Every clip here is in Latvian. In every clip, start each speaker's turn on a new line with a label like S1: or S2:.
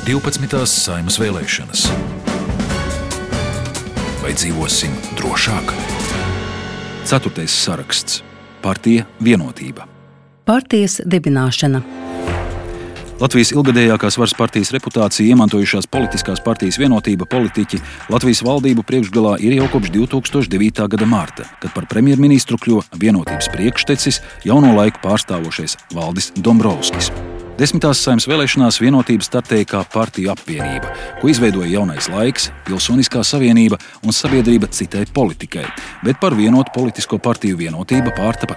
S1: 12. Saeimas vēlēšanas. Vai dzīvosim drošāk? 4. saraksts. Partija Vienotība.
S2: Partijas dibināšana.
S1: Latvijas ilgadējākās varas partijas reputāciju iemantojušās politiskās partijas Vienotība politiķi Latvijas valdību priekšgalā ir jau kopš 2009. gada marta, kad par premjerministru kļuva Vienotības priekštecis jauno laiku pārstāvošais Valdis Dombrovskis. 10. Saeimas vēlēšanās Vienotība startēja kā partiju apvienība, ko izveidoja Jaunais laiks, Pilsoniskā savienība un sabiedrība citai politikai, bet par vienotu politisko partiju Vienotība pārtapa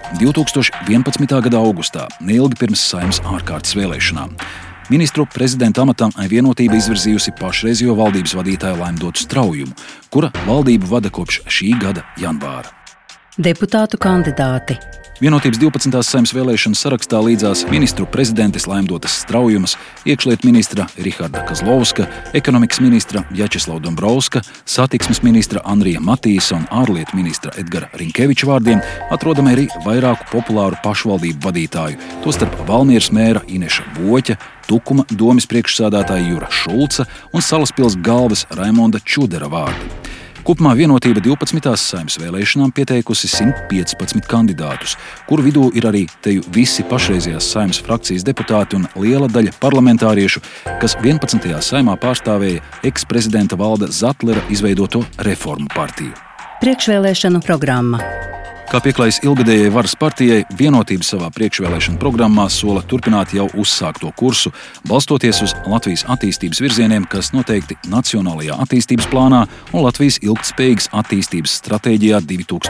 S1: 2011. gada augustā, neilgi pirms Saeimas ārkārtas vēlēšanām. Ministru prezidenta amatam Vienotība izvirzījusi pašreizējo valdības vadītāju Laimdotu Straujumu, kura valdību vada kopš šī gada janvāra.
S2: Deputātu kandidāti.
S1: Vienotības 12. Saeimas vēlēšanu sarakstā līdzās ministru prezidentes Laimdotas Straujumas, iekšlietu ministra Riharda Kazlovska, ekonomikas ministra Vjačeslava Dombrovska, satiksmes ministra Andrija Matīsa un ārlietu ministra Edgara Rinkeviča vārdiem atrodami arī vairāku populāru pašvaldību vadītāju, tostarp Valmieras mēra Ineša Boķa, Tukuma domes priekšsādātāja Jura Šulca un Salaspils galves Raimonda Čudera vārdi. Kopumā Vienotība 12. Saeimas vēlēšanām pieteikusi 115 kandidātus, kuru vidū ir arī teju visi pašreizējās Saeimas frakcijas deputāti un liela daļa parlamentāriešu, kas 11. Saeimā pārstāvēja eksprezidenta Valda Zatlera izveidoto Reformu partiju.
S2: Priekšvēlēšanu programma.
S1: Kā pieklājis ilgadējai varas partijai, Vienotība savā priekšvēlēšanu programmā sola turpināt jau uzsākto kursu, balstoties uz Latvijas attīstības virzieniem, kas noteikti Nacionālajā attīstības plānā un Latvijas ilgtspējīgas attīstības stratēģijā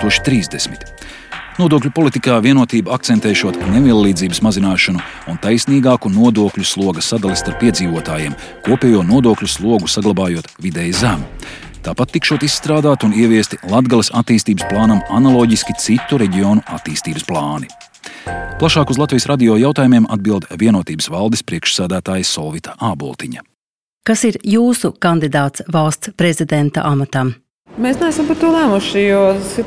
S1: 2030. Nodokļu politikā Vienotība akcentēšot nevienlīdzības mazināšanu un taisnīgāku nodokļu sloga sadali starp iedzīvotājiem, kopējo nodokļu slogu saglabājot vidēji zemu. Tāpat tikšot izstrādāt un ieviesti Latgales attīstības plānam analoģiski citu reģionu attīstības plāni. Plašāk uz Latvijas radio jautājumiem atbild Vienotības valdes priekšsēdētāja Solvita Āboltiņa.
S2: Kas ir jūsu kandidāts valsts prezidenta amatam?
S3: Mēs neesam par to lēmuši, jo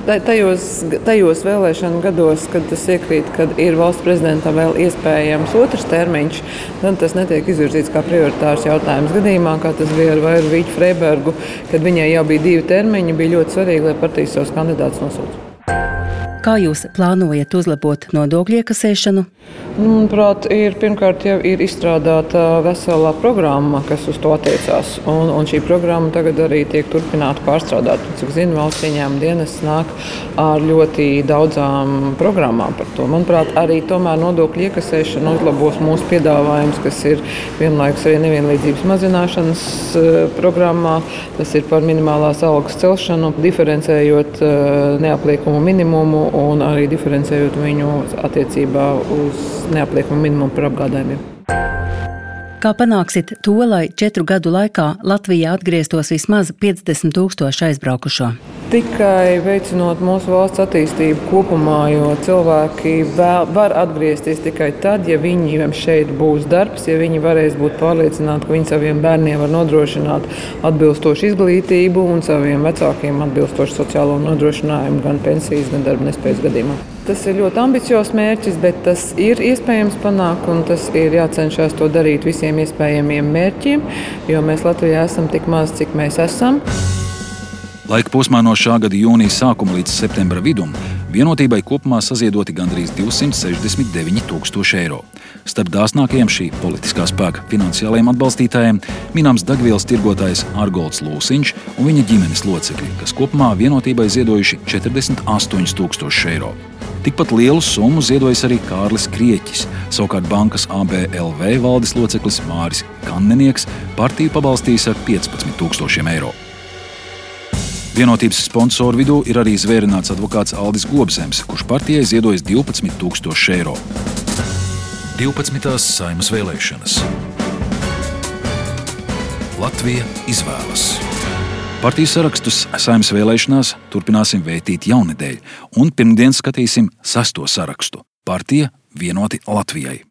S3: tajos vēlēšanu gados, kad tas iekrīt, kad ir valsts prezidentam vēl iespējams otrs termiņš, tad tas netiek izvirzīts kā prioritārs jautājums. Gadījumā, kā tas bija ar Vairu Vīķu Freibergu, kad viņai jau bija 2 termiņi, bija ļoti svarīgi, lai partijas savus kandidātus nosūta.
S2: Kā jūs plānojat uzlabot nodokļu iekasēšanu?
S3: Manuprāt, pirmkārt jau ir izstrādāta veselā programma, kas uz to attiecās. Un šī programma tagad arī tiek turpināta pārstrādāt. Cik zinu, valsts ieņēmuma dienests nāk ar ļoti daudzām programmām par to. Manuprāt, arī tomēr nodokļu iekasēšana uzlabos mūsu piedāvājums, kas ir vienlaikus arī nevienlīdzības mazināšanas programmā. Tas ir par minimālās algas celšanu, diferencējot neapliekumu minimumu un arī diferencējot viņu attiecībā uz neapliekumu minimumu par apgādājumiem.
S2: Kā panāksit to, lai 4 gadu laikā Latvijā atgrieztos vismaz 50 000 aizbraukušo?
S3: Tikai veicinot mūsu valsts attīstību kopumā, jo cilvēki var atgriezties tikai tad, ja viņiem šeit būs darbs, ja viņi varēs būt pārliecināti, ka viņi saviem bērniem var nodrošināt atbilstošu izglītību un saviem vecākiem atbilstošu sociālo nodrošinājumu gan pensijas, gan darba nespējas gadījumā. Tas ir ļoti ambiciozs mērķis, bet tas ir iespējams panākt, un tas ir jācenšas to darīt visiem iespējamiem mērķiem, jo mēs Latvijā esam tik maz, cik mēs esam.
S1: Laika posmā no šā gada jūnija sākuma līdz septembra vidum Vienotībai kopumā saziedoti gandrīz 269 000 eiro. Starp dāsnākajiem šī politiskā spēka finansiālajiem atbalstītājiem minams degvielas tirgotājs Argolds Lūsiņš un viņa ģimenes locekļi, kas kopumā Vienotībai ziedojuši 48 000 eiro. Tikpat lielu summu ziedojas arī Kārlis Krieķis, savukārt bankas ABLV valdes loceklis Māris Kannenieks partiju pabalstījis ar 15 000 eiro. Vienotības sponsoru vidū ir arī zvērināts advokāts Aldis Gobzems, kurš partijai ziedojas 12 000 eiro. 12. Saeimas vēlēšanas. Latvija izvēlas. Partiju sarakstus Saeimas vēlēšanās turpināsim vētīt jaunedēļ, un pirmdien skatīsim 6. sarakstu – Partija Vienoti Latvijai.